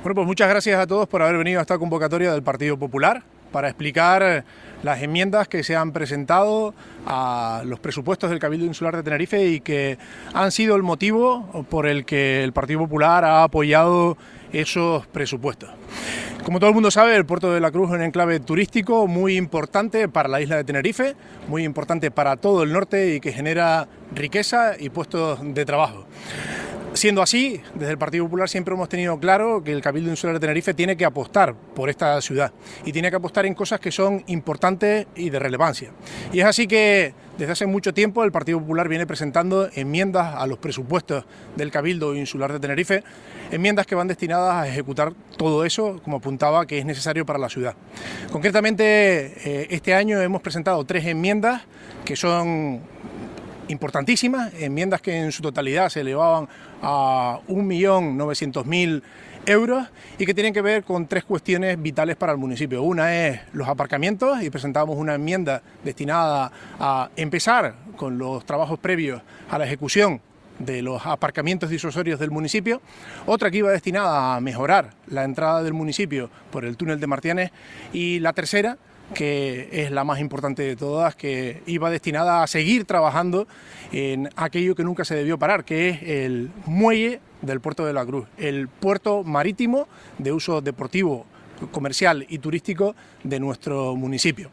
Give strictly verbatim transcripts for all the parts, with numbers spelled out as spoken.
Bueno, pues muchas gracias a todos por haber venido a esta convocatoria del Partido Popular para explicar las enmiendas que se han presentado a los presupuestos del Cabildo Insular de Tenerife y que han sido el motivo por el que el Partido Popular ha apoyado esos presupuestos. Como todo el mundo sabe, el Puerto de la Cruz es un enclave turístico muy importante para la isla de Tenerife, muy importante para todo el norte y que genera riqueza y puestos de trabajo. Siendo así, desde el Partido Popular siempre hemos tenido claro que el Cabildo Insular de Tenerife tiene que apostar por esta ciudad y tiene que apostar en cosas que son importantes y de relevancia. Y es así que desde hace mucho tiempo el Partido Popular viene presentando enmiendas a los presupuestos del Cabildo Insular de Tenerife, enmiendas que van destinadas a ejecutar todo eso, como apuntaba, que es necesario para la ciudad. Concretamente, este año hemos presentado tres enmiendas que son importantísimas, enmiendas que en su totalidad se elevaban a un millón novecientos mil euros y que tienen que ver con tres cuestiones vitales para el municipio. Una es los aparcamientos y presentamos una enmienda destinada a empezar con los trabajos previos a la ejecución de los aparcamientos disuasorios del municipio, otra que iba destinada a mejorar la entrada del municipio por el túnel de Martianes y la tercera, que es la más importante de todas, que iba destinada a seguir trabajando en aquello que nunca se debió parar, que es el muelle del Puerto de la Cruz, el puerto marítimo de uso deportivo, comercial y turístico de nuestro municipio.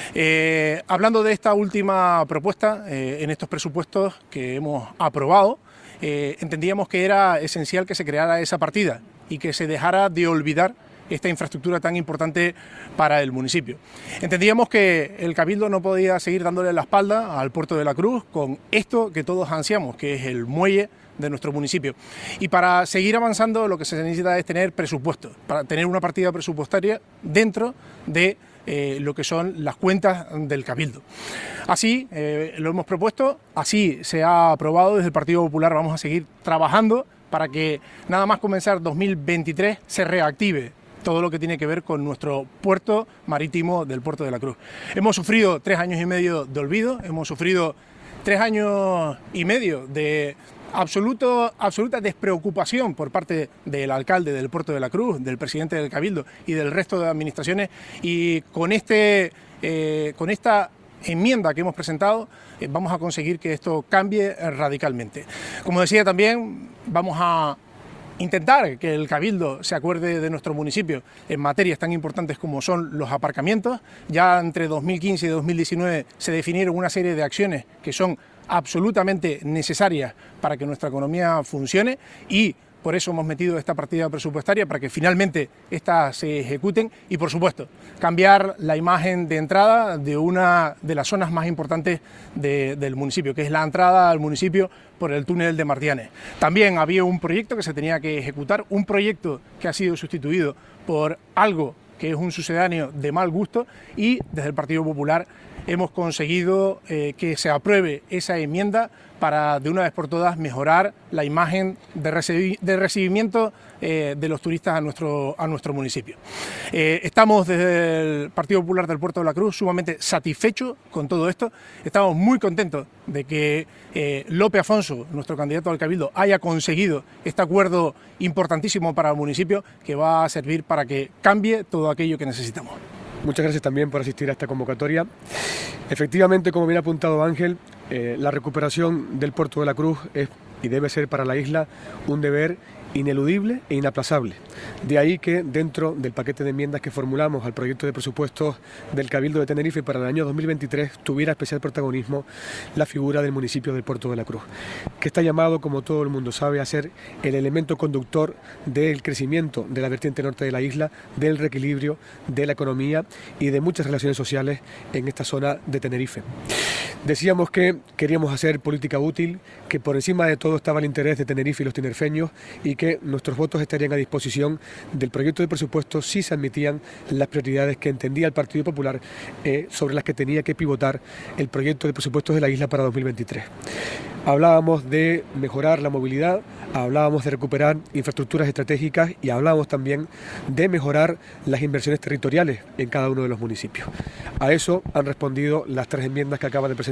Eh, hablando de esta última propuesta, eh, en estos presupuestos que hemos aprobado, eh, entendíamos que era esencial que se creara esa partida y que se dejara de olvidar esta infraestructura tan importante para el municipio. Entendíamos que el Cabildo no podía seguir dándole la espalda al Puerto de la Cruz con esto que todos ansiamos, que es el muelle de nuestro municipio. Y para seguir avanzando lo que se necesita es tener presupuestos, para tener una partida presupuestaria dentro de eh, lo que son las cuentas del Cabildo. Así eh, lo hemos propuesto, así se ha aprobado desde el Partido Popular. Vamos a seguir trabajando para que nada más comenzar dos mil veintitrés se reactive todo lo que tiene que ver con nuestro puerto marítimo del Puerto de la Cruz. Hemos sufrido tres años y medio de olvido, hemos sufrido tres años y medio de absoluto, absoluta despreocupación por parte del alcalde del Puerto de la Cruz, del presidente del Cabildo y del resto de administraciones, y con, este, eh, con esta enmienda que hemos presentado eh, vamos a conseguir que esto cambie radicalmente. Como decía también, vamos a intentar que el Cabildo se acuerde de nuestro municipio en materias tan importantes como son los aparcamientos. Ya entre dos mil quince y dos mil diecinueve se definieron una serie de acciones que son absolutamente necesarias para que nuestra economía funcione y por eso hemos metido esta partida presupuestaria para que finalmente estas se ejecuten y, por supuesto, cambiar la imagen de entrada de una de las zonas más importantes de, del municipio, que es la entrada al municipio por el túnel de Martianes. También había un proyecto que se tenía que ejecutar, un proyecto que ha sido sustituido por algo que es un sucedáneo de mal gusto y desde el Partido Popular hemos conseguido eh, que se apruebe esa enmienda para de una vez por todas mejorar la imagen de, recibi de recibimiento eh, de los turistas a nuestro, a nuestro municipio. Eh, estamos desde el Partido Popular del Puerto de la Cruz sumamente satisfechos con todo esto, estamos muy contentos de que eh, Lope Afonso, nuestro candidato al Cabildo, haya conseguido este acuerdo importantísimo para el municipio que va a servir para que cambie todo aquello que necesitamos. Muchas gracias también por asistir a esta convocatoria. Efectivamente, como bien ha apuntado Ángel, eh, la recuperación del Puerto de la Cruz es y debe ser para la isla un deber ineludible e inaplazable. De ahí que dentro del paquete de enmiendas que formulamos al proyecto de presupuestos del Cabildo de Tenerife para el año dos mil veintitrés tuviera especial protagonismo la figura del municipio del Puerto de la Cruz, que está llamado, como todo el mundo sabe, a ser el elemento conductor del crecimiento de la vertiente norte de la isla, del reequilibrio de la economía y de muchas relaciones sociales en esta zona de Tenerife. Decíamos que queríamos hacer política útil, que por encima de todo estaba el interés de Tenerife y los tinerfeños y que nuestros votos estarían a disposición del proyecto de presupuesto si se admitían las prioridades que entendía el Partido Popular eh, sobre las que tenía que pivotar el proyecto de presupuestos de la isla para dos mil veintitrés. Hablábamos de mejorar la movilidad, hablábamos de recuperar infraestructuras estratégicas y hablábamos también de mejorar las inversiones territoriales en cada uno de los municipios. A eso han respondido las tres enmiendas que acaba de presentar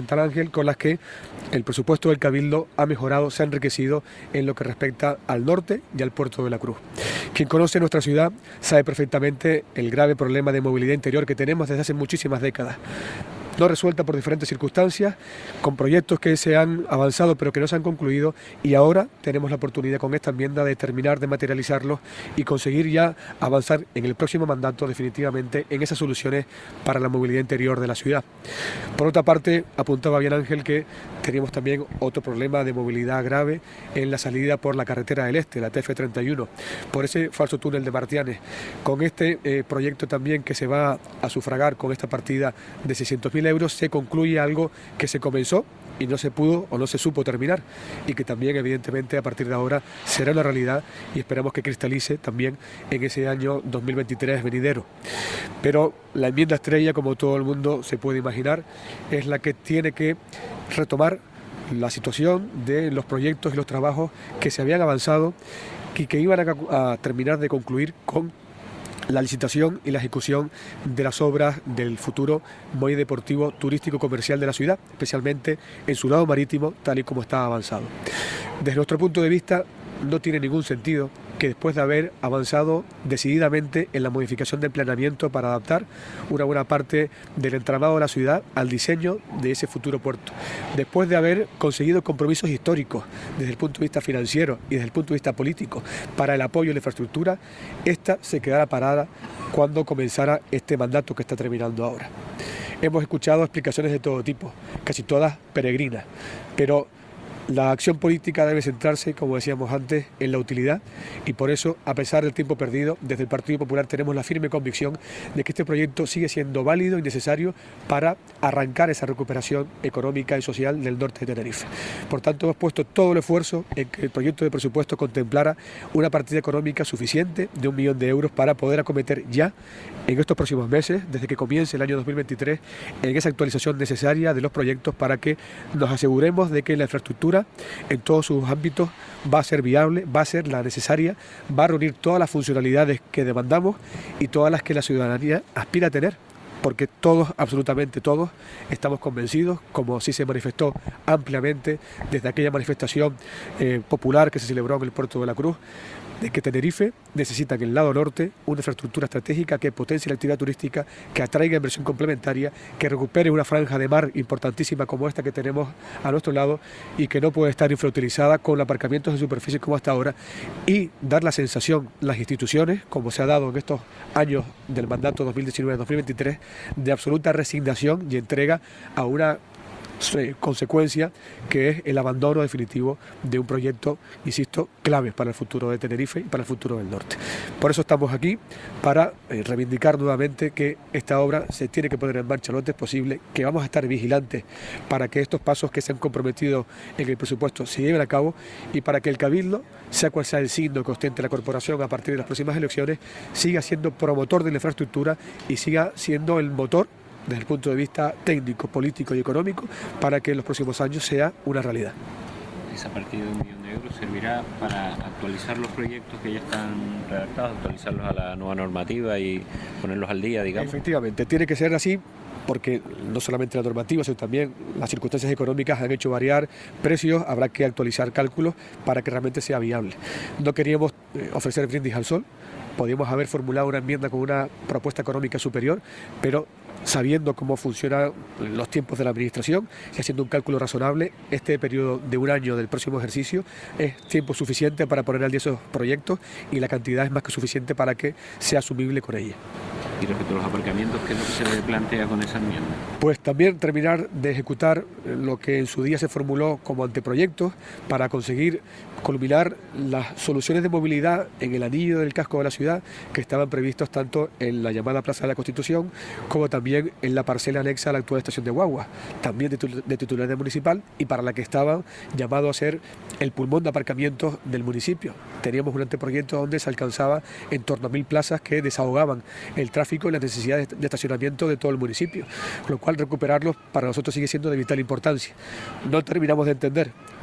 Santana Ángel, con las que el presupuesto del Cabildo ha mejorado, se ha enriquecido en lo que respecta al norte y al puerto de la Cruz. Quien conoce nuestra ciudad sabe perfectamente el grave problema de movilidad interior que tenemos desde hace muchísimas décadas, no resuelta por diferentes circunstancias, con proyectos que se han avanzado pero que no se han concluido, y ahora tenemos la oportunidad con esta enmienda de terminar de materializarlos y conseguir ya avanzar en el próximo mandato definitivamente en esas soluciones para la movilidad interior de la ciudad. Por otra parte, apuntaba bien Ángel que teníamos también otro problema de movilidad grave en la salida por la carretera del Este, la T F treinta y uno, por ese falso túnel de Martianes. Con este eh, proyecto también que se va a sufragar con esta partida de seiscientos mil euros, se concluye algo que se comenzó y no se pudo o no se supo terminar, y que también evidentemente a partir de ahora será una realidad, y esperamos que cristalice también en ese año dos mil veintitrés venidero. Pero la enmienda estrella, como todo el mundo se puede imaginar, es la que tiene que retomar la situación de los proyectos y los trabajos que se habían avanzado y que iban a, a terminar de concluir con la licitación y la ejecución de las obras del futuro muelle deportivo turístico comercial de la ciudad, especialmente en su lado marítimo, tal y como está avanzado. Desde nuestro punto de vista, no tiene ningún sentido que después de haber avanzado decididamente en la modificación del planeamiento para adaptar una buena parte del entramado de la ciudad al diseño de ese futuro puerto, después de haber conseguido compromisos históricos desde el punto de vista financiero y desde el punto de vista político para el apoyo a la infraestructura, esta se quedará parada cuando comenzara este mandato que está terminando ahora. Hemos escuchado explicaciones de todo tipo, casi todas peregrinas, pero la acción política debe centrarse, como decíamos antes, en la utilidad, y por eso, a pesar del tiempo perdido, desde el Partido Popular tenemos la firme convicción de que este proyecto sigue siendo válido y necesario para arrancar esa recuperación económica y social del norte de Tenerife. Por tanto, hemos puesto todo el esfuerzo en que el proyecto de presupuesto contemplara una partida económica suficiente de un millón de euros para poder acometer ya, en estos próximos meses, desde que comience el año dos mil veintitrés, en esa actualización necesaria de los proyectos para que nos aseguremos de que la infraestructura en todos sus ámbitos va a ser viable, va a ser la necesaria, va a reunir todas las funcionalidades que demandamos y todas las que la ciudadanía aspira a tener, porque todos, absolutamente todos, estamos convencidos, como sí se manifestó ampliamente desde aquella manifestación eh, popular que se celebró en el puerto de la Cruz, de que Tenerife necesita en el lado norte una infraestructura estratégica que potencie la actividad turística, que atraiga inversión complementaria, que recupere una franja de mar importantísima como esta que tenemos a nuestro lado y que no puede estar infrautilizada con aparcamientos de superficie como hasta ahora, y dar la sensación, las instituciones, como se ha dado en estos años del mandato dos mil diecinueve dos mil veintitrés, de absoluta resignación y entrega a una consecuencia que es el abandono definitivo de un proyecto, insisto, clave para el futuro de Tenerife y para el futuro del norte. Por eso estamos aquí, para eh, reivindicar nuevamente que esta obra se tiene que poner en marcha lo antes posible, que vamos a estar vigilantes para que estos pasos que se han comprometido en el presupuesto se lleven a cabo, y para que el Cabildo, sea cual sea el signo que ostente la corporación a partir de las próximas elecciones, siga siendo promotor de la infraestructura y siga siendo el motor desde el punto de vista técnico, político y económico para que en los próximos años sea una realidad. Esa partida de un millón de euros servirá para actualizar los proyectos que ya están redactados, actualizarlos a la nueva normativa y ponerlos al día, digamos. Efectivamente, tiene que ser así, porque no solamente la normativa, sino también las circunstancias económicas han hecho variar precios, habrá que actualizar cálculos para que realmente sea viable. No queríamos ofrecer brindis al sol, podíamos haber formulado una enmienda con una propuesta económica superior, pero sabiendo cómo funcionan los tiempos de la administración y haciendo un cálculo razonable, este periodo de un año del próximo ejercicio es tiempo suficiente para poner al día esos proyectos, y la cantidad es más que suficiente para que sea asumible con ella. Y respecto a los aparcamientos, ¿qué es lo que se plantea con esa enmienda? Pues también terminar de ejecutar lo que en su día se formuló como anteproyectos para conseguir culminar las soluciones de movilidad en el anillo del casco de la ciudad que estaban previstos tanto en la llamada Plaza de la Constitución como también en la parcela anexa a la actual estación de guagua, también de, de titularidad municipal, y para la que estaban llamados a ser el pulmón de aparcamientos del municipio. Teníamos un anteproyecto donde se alcanzaba en torno a mil plazas que desahogaban el tráfico y las necesidades de estacionamiento de todo el municipio, con lo cual recuperarlos para nosotros sigue siendo de vital importancia. No terminamos de entender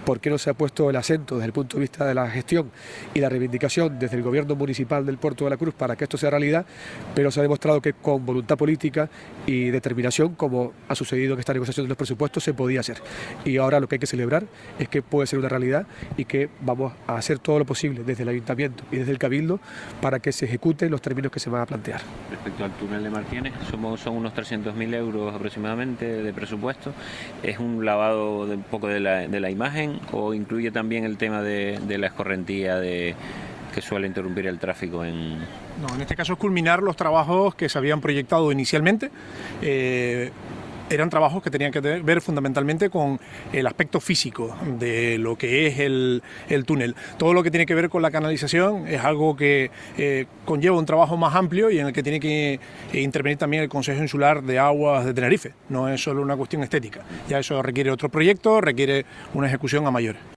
por qué no se ha puesto el acento desde el punto de vista de la gestión y la reivindicación desde el gobierno municipal del Puerto de la Cruz para que esto sea realidad, pero se ha demostrado que con voluntad política y determinación, como ha sucedido en esta negociación de los presupuestos, se podía hacer. Y ahora lo que hay que celebrar es que puede ser una realidad y que vamos a hacer todo lo posible desde el Ayuntamiento y desde el Cabildo para que se ejecuten los términos que se van a plantear. Respecto al túnel de Martínez, somos, son unos trescientos mil euros aproximadamente de presupuesto. ¿Es un lavado de un poco de la, de la imagen o incluye también el tema de, de la escorrentía de, que suele interrumpir el tráfico en...? No, en este caso es culminar los trabajos que se habían proyectado inicialmente. Eh, eran trabajos que tenían que ver fundamentalmente con el aspecto físico de lo que es el, el túnel. Todo lo que tiene que ver con la canalización es algo que eh, conlleva un trabajo más amplio y en el que tiene que eh, intervenir también el Consejo Insular de Aguas de Tenerife. No es solo una cuestión estética. Ya eso requiere otro proyecto, requiere una ejecución a mayores.